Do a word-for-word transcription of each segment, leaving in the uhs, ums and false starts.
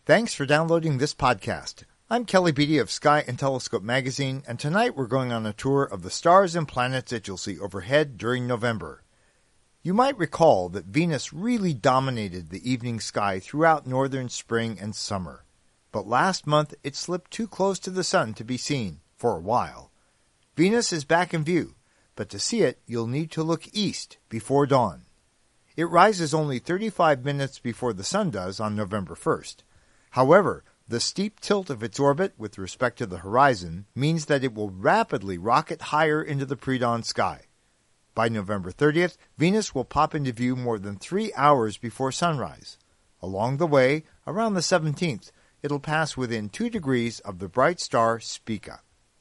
Thanks for downloading this podcast. I'm Kelly Beatty of Sky and Telescope magazine, and tonight we're going on a tour of the stars and planets that you'll see overhead during November. You might recall that Venus really dominated the evening sky throughout northern spring and summer. But last month it slipped too close to the sun to be seen, for a while. Venus is back in view, but to see it you'll need to look east before dawn. It rises only thirty-five minutes before the sun does on November first. However, the steep tilt of its orbit with respect to the horizon means that it will rapidly rocket higher into the pre-dawn sky. By November thirtieth, Venus will pop into view more than three hours before sunrise. Along the way, around the seventeenth, it'll pass within two degrees of the bright star Spica.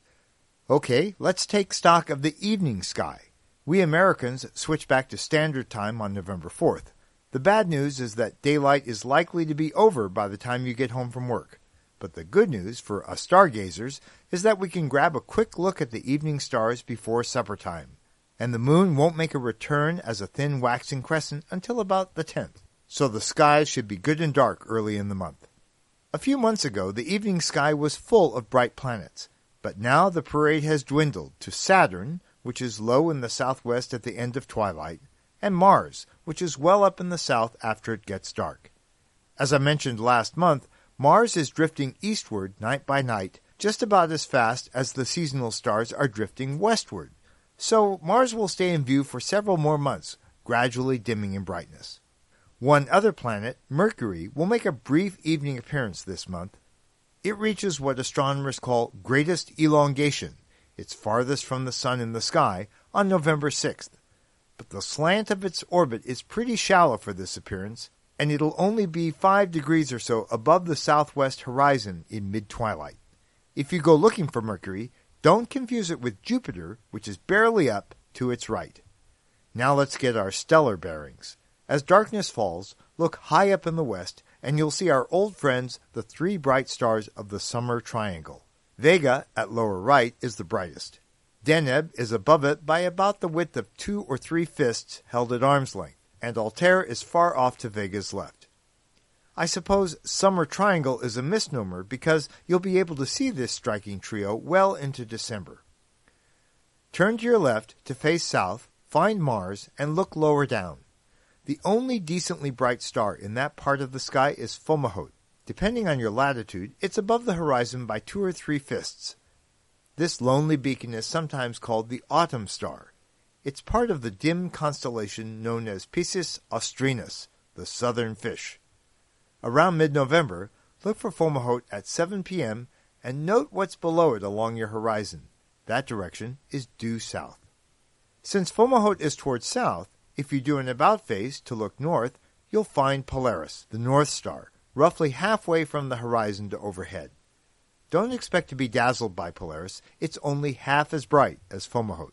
Okay, let's take stock of the evening sky. We Americans switch back to standard time on November fourth. The bad news is that daylight is likely to be over by the time you get home from work. But the good news for us stargazers is that we can grab a quick look at the evening stars before supper time. And the moon won't make a return as a thin waxing crescent until about the tenth. So the skies should be good and dark early in the month. A few months ago, the evening sky was full of bright planets. But now the parade has dwindled to Saturn, which is low in the southwest at the end of twilight, and Mars, which is well up in the south after it gets dark. As I mentioned last month, Mars is drifting eastward night by night, just about as fast as the seasonal stars are drifting westward. So Mars will stay in view for several more months, gradually dimming in brightness. One other planet, Mercury, will make a brief evening appearance this month. It reaches what astronomers call greatest elongation. It's farthest from the sun in the sky on November sixth. But the slant of its orbit is pretty shallow for this appearance, and it'll only be five degrees or so above the southwest horizon in mid-twilight. If you go looking for Mercury, don't confuse it with Jupiter, which is barely up to its right. Now let's get our stellar bearings. As darkness falls, look high up in the west, and you'll see our old friends, the three bright stars of the summer triangle. Vega, at lower right, is the brightest. Deneb is above it by about the width of two or three fists held at arm's length, and Altair is far off to Vega's left. I suppose summer triangle is a misnomer because you'll be able to see this striking trio well into December. Turn to your left to face south, find Mars, and look lower down. The only decently bright star in that part of the sky is Fomalhaut. Depending on your latitude, it's above the horizon by two or three fists. This lonely beacon is sometimes called the Autumn Star. It's part of the dim constellation known as Piscis Austrinus, the southern fish. Around mid-November, look for Fomalhaut at seven p.m. and note what's below it along your horizon. That direction is due south. Since Fomalhaut is towards south, if you do an about-face to look north, you'll find Polaris, the North Star, roughly halfway from the horizon to overhead. Don't expect to be dazzled by Polaris. It's only half as bright as Fomalhaut.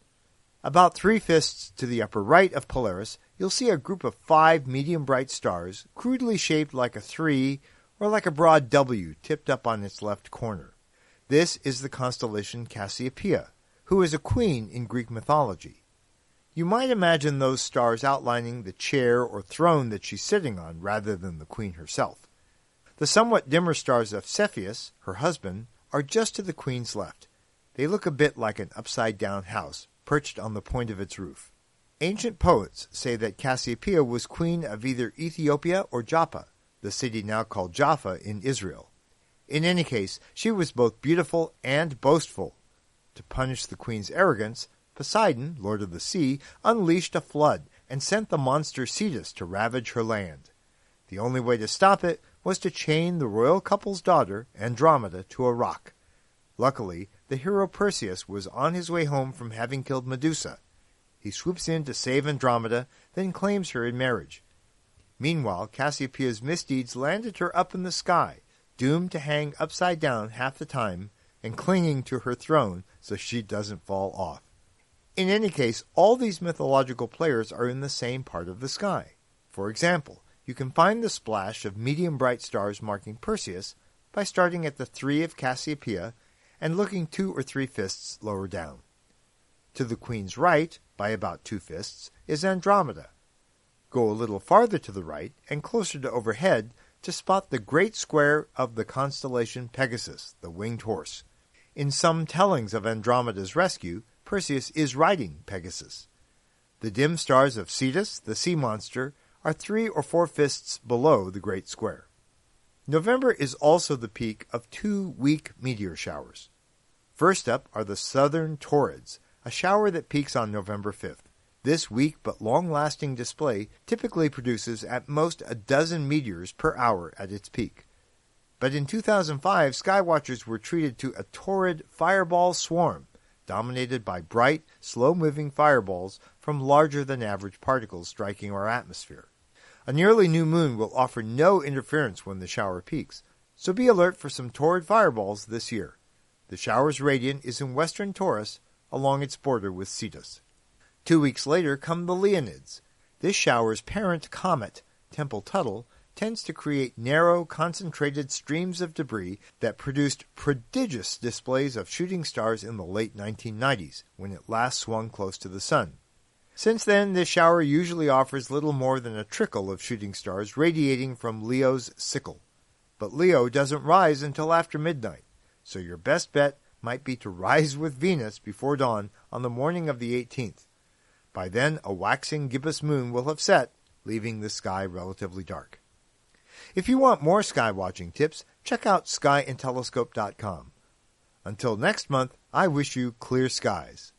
About three fists to the upper right of Polaris, you'll see a group of five medium-bright stars, crudely shaped like a three or like a broad W tipped up on its left corner. This is the constellation Cassiopeia, who is a queen in Greek mythology. You might imagine those stars outlining the chair or throne that she's sitting on rather than the queen herself. The somewhat dimmer stars of Cepheus, her husband, are just to the queen's left. They look a bit like an upside-down house, perched on the point of its roof. Ancient poets say that Cassiopeia was queen of either Ethiopia or Joppa, the city now called Jaffa in Israel. In any case, she was both beautiful and boastful. To punish the queen's arrogance, Poseidon, lord of the sea, unleashed a flood and sent the monster Cetus to ravage her land. The only way to stop it was to chain the royal couple's daughter, Andromeda, to a rock. Luckily, the hero Perseus was on his way home from having killed Medusa. He swoops in to save Andromeda, then claims her in marriage. Meanwhile, Cassiopeia's misdeeds landed her up in the sky, doomed to hang upside down half the time and clinging to her throne so she doesn't fall off. In any case, all these mythological players are in the same part of the sky. For example, you can find the splash of medium-bright stars marking Perseus by starting at the three of Cassiopeia and looking two or three fists lower down. To the queen's right, by about two fists, is Andromeda. Go a little farther to the right and closer to overhead to spot the great square of the constellation Pegasus, the winged horse. In some tellings of Andromeda's rescue, Perseus is riding Pegasus. The dim stars of Cetus, the sea monster, are three or four fists below the great square. November is also the peak of two weak meteor showers. First up are the southern Taurids, a shower that peaks on November fifth. This weak but long-lasting display typically produces at most a dozen meteors per hour at its peak. But in two thousand five, skywatchers were treated to a Taurid fireball swarm, dominated by bright, slow-moving fireballs from larger-than-average particles striking our atmosphere. A nearly new moon will offer no interference when the shower peaks, so be alert for some Taurid fireballs this year. The shower's radiant is in western Taurus, along its border with Cetus. Two weeks later come the Leonids. This shower's parent comet, Tempel-Tuttle, tends to create narrow, concentrated streams of debris that produced prodigious displays of shooting stars in the late nineteen nineties, when it last swung close to the sun. Since then, this shower usually offers little more than a trickle of shooting stars radiating from Leo's sickle. But Leo doesn't rise until after midnight, so your best bet might be to rise with Venus before dawn on the morning of the eighteenth. By then, a waxing gibbous moon will have set, leaving the sky relatively dark. If you want more sky watching tips, check out sky and telescope dot com. Until next month, I wish you clear skies.